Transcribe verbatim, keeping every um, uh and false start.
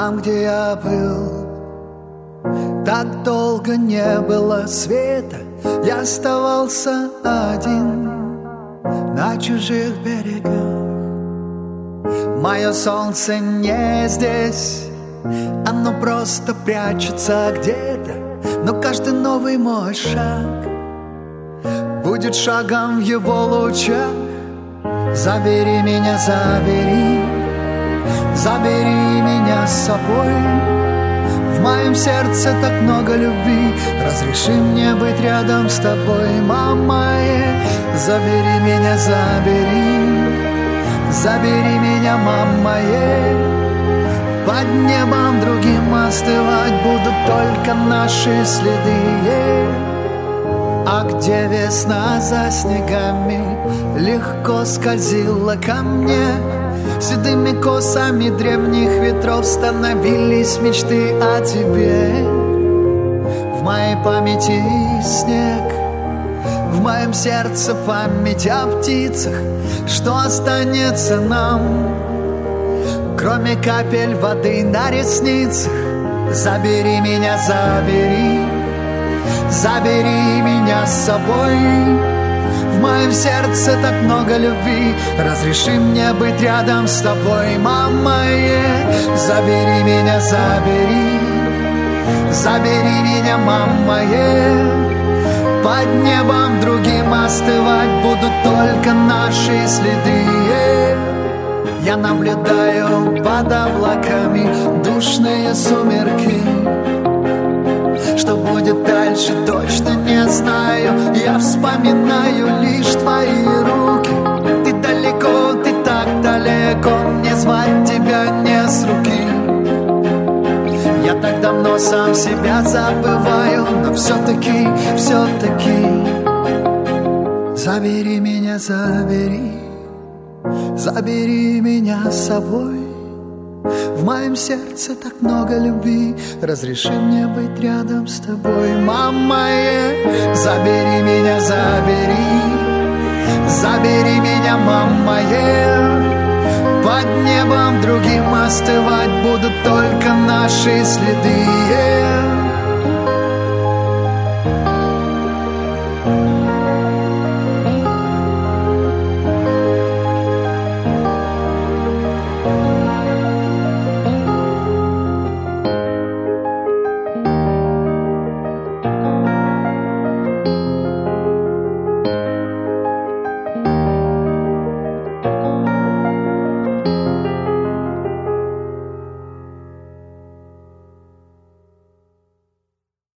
Там, где я был, так долго не было света. Я оставался один на чужих берегах. Мое солнце не здесь, оно просто прячется где-то. Но каждый новый мой шаг будет шагом в его лучах. Забери меня, забери, забери меня с собой. В моем сердце так много любви, разреши мне быть рядом с тобой, мама. Забери меня, забери, забери меня, мама. Под небом другим остывать будут только наши следы. А где весна за снегами легко скользила ко мне, седыми косами древних ветров становились мечты о тебе. В моей памяти снег, в моем сердце память о птицах. Что останется нам, кроме капель воды на ресницах? Забери меня, забери, забери меня с собой. В моем сердце так много любви, разреши мне быть рядом с тобой, мама. Забери меня, забери, забери меня, мама. Под небом другим остывать будут только наши следы. Я наблюдаю под облаками душные сумерки. Что будет дальше, точно не знаю. Я вспоминаю лишь твои руки. Ты далеко, ты так далеко, мне звать тебя не с руки. Я так давно сам себя забываю, но все-таки, все-таки забери меня, забери, забери меня с собой. В моем сердце так много любви, разреши мне быть рядом с тобой, мама. Забери меня, забери, забери меня, мама. Под небом другим остывать будут только наши следы.